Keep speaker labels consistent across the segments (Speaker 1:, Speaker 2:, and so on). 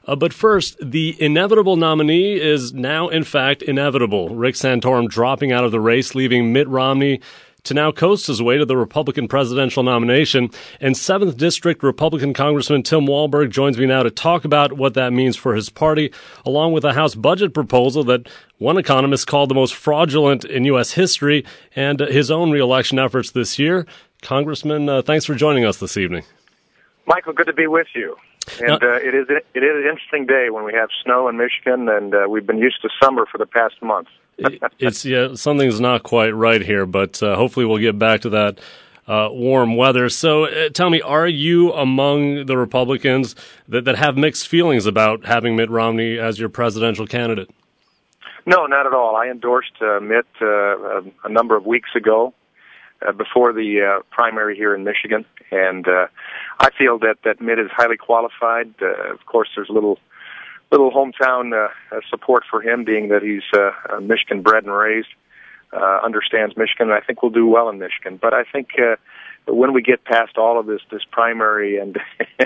Speaker 1: But first, the inevitable nominee is now, in fact, inevitable. Rick Santorum dropping out of the race, leaving Mitt Romney to now coast his way to the Republican presidential nomination. And 7th District Republican Congressman Tim Walberg joins me now to talk about what that means for his party, along with a House budget proposal that one economist called the most fraudulent in U.S. history, and his own reelection efforts this year. Congressman, thanks for joining us this evening.
Speaker 2: Michael, good to be with you. And it is an interesting day when we have snow in Michigan, and we've been used to summer for the past month.
Speaker 1: Something's not quite right here, but hopefully we'll get back to that warm weather. So tell me, are you among the Republicans that have mixed feelings about having Mitt Romney as your presidential candidate?
Speaker 2: No, not at all. I endorsed Mitt a number of weeks ago before the primary here in Michigan, and I feel that Mitt is highly qualified. Of course, there's a little hometown support for him, being that he's Michigan bred and raised, understands Michigan, and I think we'll do well in Michigan. But I think when we get past all of this primary, and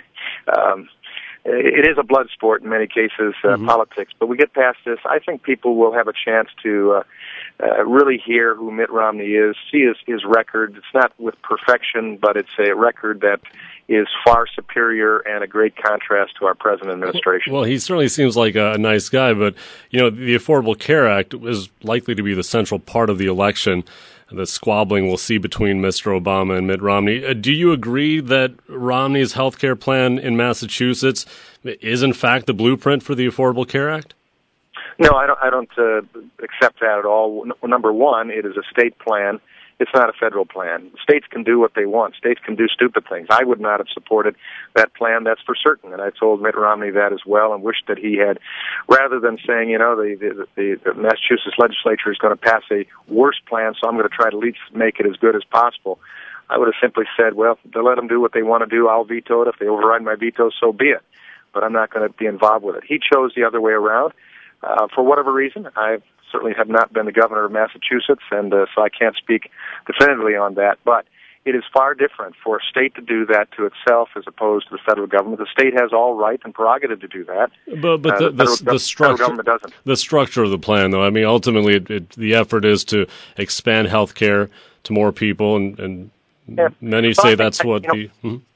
Speaker 2: it is a blood sport in many cases, politics, but we get past this, I think people will have a chance to really hear who Mitt Romney is, see his record. It's not with perfection, but it's a record that is far superior and a great contrast to our present administration.
Speaker 1: Well, he certainly seems like a nice guy, but the Affordable Care Act is likely to be the central part of the election. The squabbling we'll see between Mr. Obama and Mitt Romney. Do you agree that Romney's health care plan in Massachusetts is in fact the blueprint for the Affordable Care Act?
Speaker 2: No, I don't accept that at all. Number one, it is a state plan. It's not a federal plan. States can do what they want. States can do stupid things. I would not have supported that plan, that's for certain. And I told Mitt Romney that as well, and wished that he had, rather than saying, the Massachusetts legislature is going to pass a worse plan, so I'm going to try to at least make it as good as possible. I would have simply said, well, they'll let them do what they want to do. I'll veto it. If they override my veto, so be it. But I'm not going to be involved with it. He chose the other way around. For whatever reason, I certainly have not been the governor of Massachusetts, and so I can't speak definitively on that. But it is far different for a state to do that to itself as opposed to the federal government. The state has all right and prerogative to do that.
Speaker 1: But the structure, federal government doesn't. The structure of the plan, though, I mean, ultimately the effort is to expand health care to more people, and many say that's what the...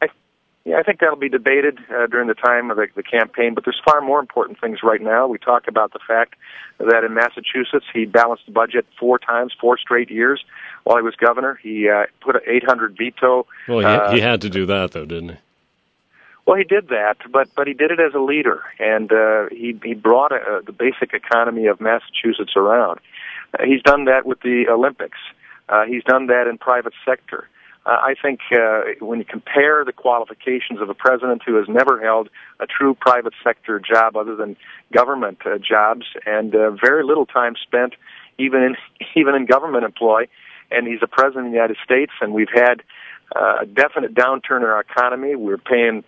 Speaker 2: I think that'll be debated during the time of the campaign, but there's far more important things right now. We talk about the fact that in Massachusetts, he balanced the budget 4 straight years while he was governor. He put an 800 veto.
Speaker 1: Well, he had to do that, though, didn't he?
Speaker 2: Well, he did that, but he did it as a leader, and he brought the basic economy of Massachusetts around. He's done that with the Olympics. He's done that in private sector. I think when you compare the qualifications of a president who has never held a true private sector job other than government jobs, and very little time spent even in government employ, and he's a president of the United States, and we've had a definite downturn in our economy. We're paying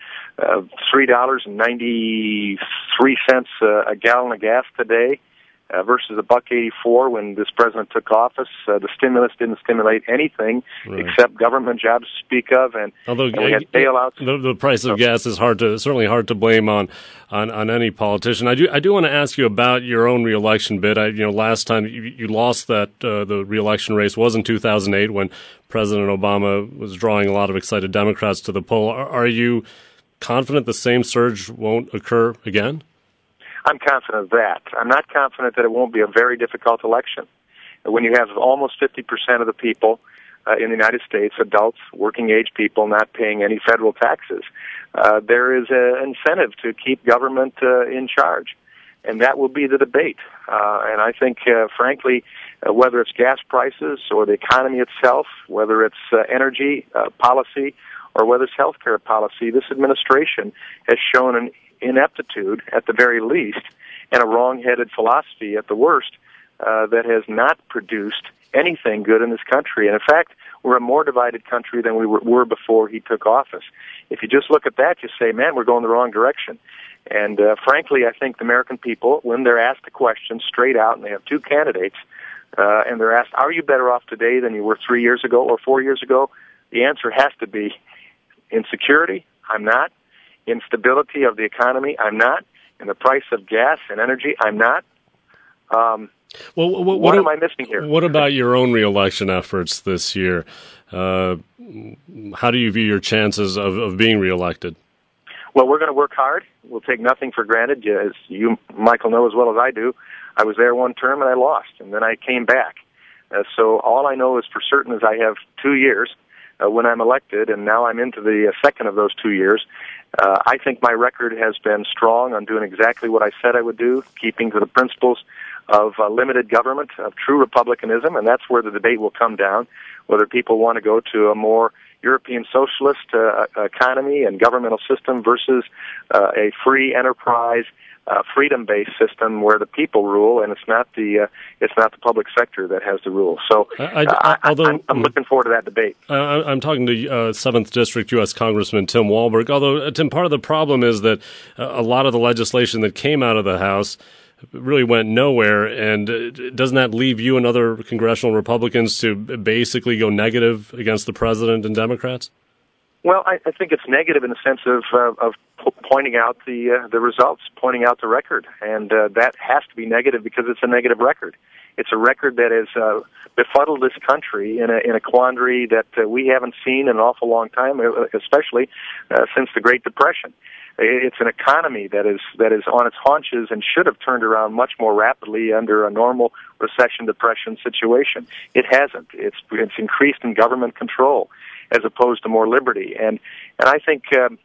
Speaker 2: $3.93 a gallon of gas today. Versus $1.84 when this president took office. The stimulus didn't stimulate anything except government jobs to speak of, and we had bailouts.
Speaker 1: The price of gas is certainly hard to blame on any politician. I do want to ask you about your own reelection bid. Last time you lost that the reelection race was in 2008 when President Obama was drawing a lot of excited Democrats to the poll. Are you confident the same surge won't occur again?
Speaker 2: I'm confident of that. I'm not confident that it won't be a very difficult election. When you have almost 50% of the people in the United States, adults, working-age people, not paying any federal taxes, there is an incentive to keep government in charge, and that will be the debate. And I think, frankly, whether it's gas prices or the economy itself, whether it's energy policy or whether it's health care policy, this administration has shown an ineptitude at the very least and a wrong-headed philosophy at the worst that has not produced anything good in this country. And in fact, we're a more divided country than we were before he took office. If you just look at that, you say, man, we're going the wrong direction. And frankly, I think the American people, when they're asked the question straight out, and they have 2 candidates, and they're asked, are you better off today than you were 3 years ago or 4 years ago? The answer has to be insecurity. I'm not. Instability of the economy, I'm not. and the price of gas and energy, I'm not.
Speaker 1: What
Speaker 2: am I missing here?
Speaker 1: What about your own reelection efforts this year? How do you view your chances of being reelected?
Speaker 2: Well, we're going to work hard. We'll take nothing for granted. As you, Michael, know as well as I do, I was there one term and I lost, and then I came back. So all I know is for certain is I have 2 years when I'm elected, and now I'm into the second of those 2 years. I think my record has been strong on doing exactly what I said I would do, keeping to the principles of limited government, of true republicanism, and that's where the debate will come down, whether people want to go to a more European socialist economy and governmental system versus a free enterprise, freedom-based system where the people rule, and it's not the public sector that has the rule. So I'm looking forward to that debate.
Speaker 1: I'm talking to 7th District U.S. Congressman Tim Walberg. Although, Tim, part of the problem is that a lot of the legislation that came out of the House really went nowhere, and doesn't that leave you and other congressional Republicans to basically go negative against the president and Democrats?
Speaker 2: Well, I think it's negative in the sense of pointing out the results, pointing out the record, and that has to be negative because it's a negative record. It's a record that has befuddled this country in a quandary that we haven't seen in an awful long time, especially since the Great Depression. It's an economy that is on its haunches and should have turned around much more rapidly under a normal recession depression situation. It hasn't. It's increased in government control as opposed to more liberty. And I think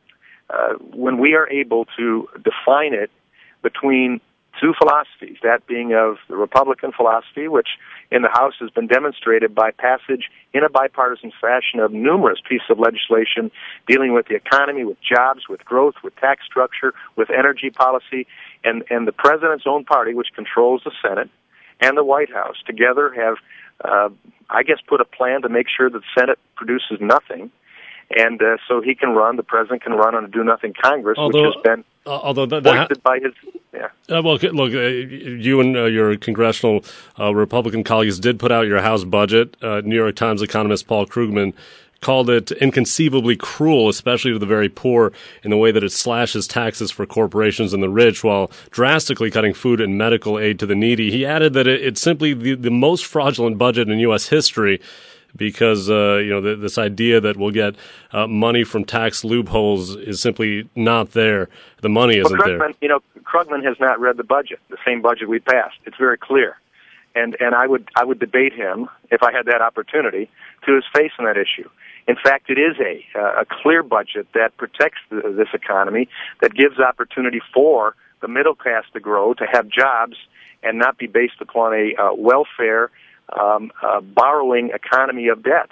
Speaker 2: when we are able to define it between two philosophies, that being of the Republican philosophy, which in the House has been demonstrated by passage in a bipartisan fashion of numerous pieces of legislation dealing with the economy, with jobs, with growth, with tax structure, with energy policy, and the president's own party, which controls the Senate, and the White House together have, put a plan to make sure that the Senate produces nothing, and so he can run, the president can run on a do-nothing Congress, which has been voiced by his... Yeah.
Speaker 1: Well, look, you and your congressional Republican colleagues did put out your House budget. New York Times economist Paul Krugman called it inconceivably cruel, especially to the very poor, in the way that it slashes taxes for corporations and the rich while drastically cutting food and medical aid to the needy. He added that it's simply the most fraudulent budget in U.S. history because this idea that we'll get money from tax loopholes is simply not there. The money isn't there.
Speaker 2: Krugman has not read the budget, the same budget we passed. It's very clear, and I would debate him if I had that opportunity to his face on that issue. In fact, it is a clear budget that protects this economy, that gives opportunity for the middle class to grow, to have jobs, and not be based upon a welfare borrowing economy of debt.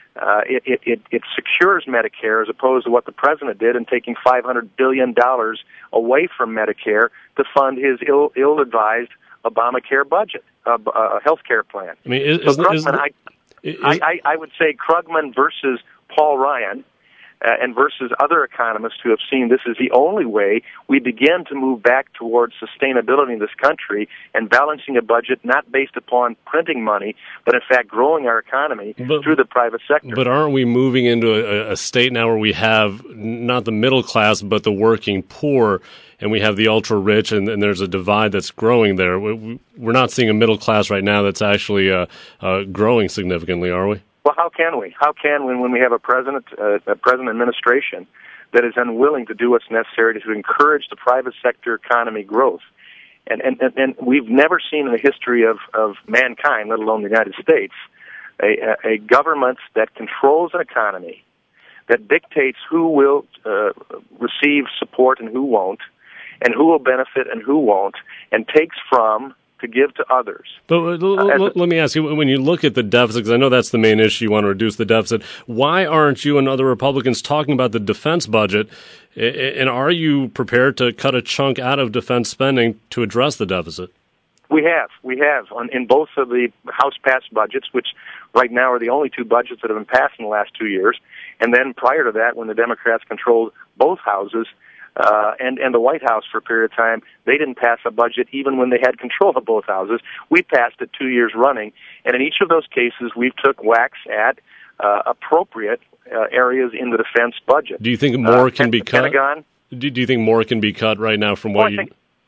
Speaker 2: It secures Medicare as opposed to what the president did in taking $500 billion away from Medicare to fund his ill-advised Obamacare budget, health care plan.
Speaker 1: I mean,
Speaker 2: I would say Krugman versus Paul Ryan and versus other economists who have seen this is the only way we begin to move back towards sustainability in this country and balancing a budget not based upon printing money, but in fact growing our economy through the private sector.
Speaker 1: But aren't we moving into a state now where we have not the middle class, but the working poor, and we have the ultra-rich, and there's a divide that's growing there? We're not seeing a middle class right now that's actually growing significantly, are we?
Speaker 2: Well, how can we? How can we when we have a president administration that is unwilling to do what's necessary to encourage the private sector economy growth? And we've never seen in the history of mankind, let alone the United States, a government that controls an economy, that dictates who will receive support and who won't, and who will benefit and who won't, and takes from to give to others.
Speaker 1: But let me ask you, when you look at the deficit, because I know that's the main issue, you want to reduce the deficit, why aren't you and other Republicans talking about the defense budget, and are you prepared to cut a chunk out of defense spending to address the deficit?
Speaker 2: We have. In both of the House-passed budgets, which right now are the only two budgets that have been passed in the last 2 years, and then prior to that, when the Democrats controlled both houses, and the White House for a period of time, they didn't pass a budget even when they had control of both houses. We passed it 2 years running, and in each of those cases, we took whacks at appropriate areas in the defense budget.
Speaker 1: Do you think more can be cut? Pentagon. Do you think more can be cut right now from what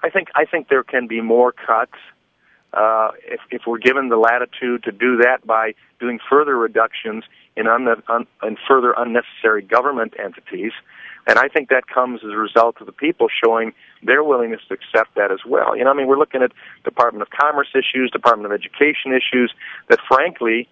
Speaker 2: I think there can be more cuts if we're given the latitude to do that by doing further reductions in further unnecessary government entities. And I think that comes as a result of the people showing their willingness to accept that as well. We're looking at Department of Commerce issues, Department of Education issues that, frankly,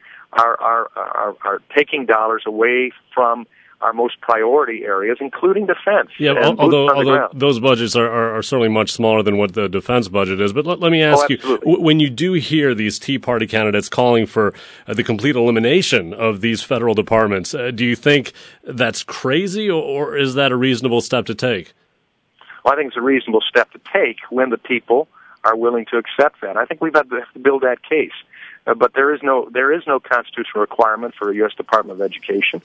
Speaker 2: are taking dollars away from our most priority areas, including defense.
Speaker 1: Yeah, although those budgets are certainly much smaller than what the defense budget is. But let me ask you, when you do hear these Tea Party candidates calling for the complete elimination of these federal departments, do you think that's crazy, or is that a reasonable step to take?
Speaker 2: Well, I think it's a reasonable step to take when the people are willing to accept that. I think we've had to build that case. But there is no constitutional requirement for a U.S. Department of Education.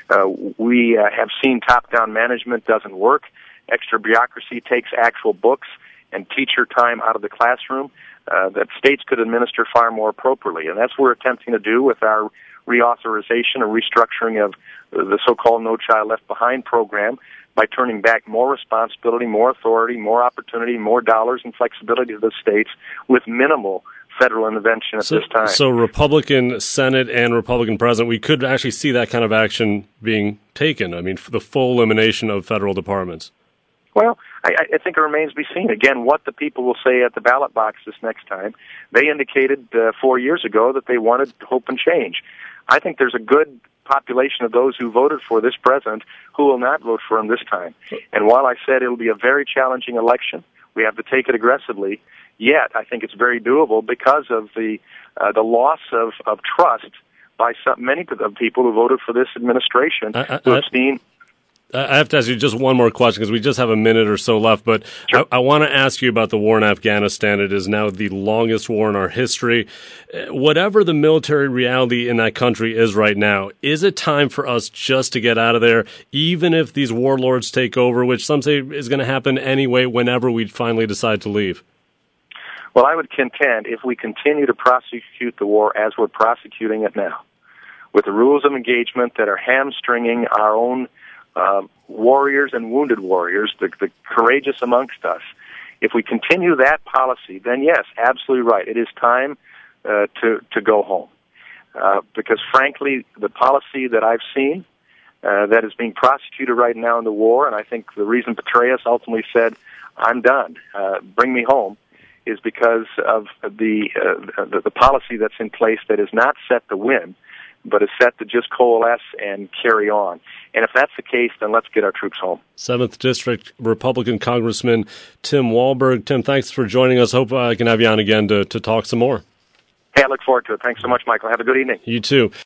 Speaker 2: We have seen top-down management doesn't work. Extra bureaucracy takes actual books and teacher time out of the classroom that states could administer far more appropriately. And that's what we're attempting to do with our reauthorization or restructuring of the so-called No Child Left Behind program by turning back more responsibility, more authority, more opportunity, more dollars and flexibility to the states with minimal federal intervention at this time.
Speaker 1: So Republican Senate and Republican President, we could actually see that kind of action being taken. I mean, the full elimination of federal departments.
Speaker 2: Well, I think it remains to be seen. Again, what the people will say at the ballot box this next time. They indicated 4 years ago that they wanted hope and change. I think there's a good population of those who voted for this president who will not vote for him this time. And while I said it'll be a very challenging election, we have to take it aggressively. Yet, I think it's very doable because of the loss of trust by many of the people who voted for this administration who have seen.
Speaker 1: I have to ask you just one more question because we just have a minute or so left, but sure. I want to ask you about the war in Afghanistan. It is now the longest war in our history. Whatever the military reality in that country is right now, is it time for us just to get out of there, even if these warlords take over, which some say is going to happen anyway whenever we finally decide to leave?
Speaker 2: Well, I would contend if we continue to prosecute the war as we're prosecuting it now, with the rules of engagement that are hamstringing our own warriors and wounded warriors, the courageous amongst us, if we continue that policy, then yes, absolutely right. It is time to go home. Because frankly, the policy that I've seen that is being prosecuted right now in the war, and I think the reason Petraeus ultimately said, "I'm done, bring me home," is because of the policy that's in place that is not set to win, but is set to just coalesce and carry on. And if that's the case, then let's get our troops home.
Speaker 1: 7th District Republican Congressman Tim Walberg. Tim, thanks for joining us. Hope I can have you on again to talk some more.
Speaker 2: Hey, I look forward to it. Thanks so much, Michael. Have a good evening.
Speaker 1: You too.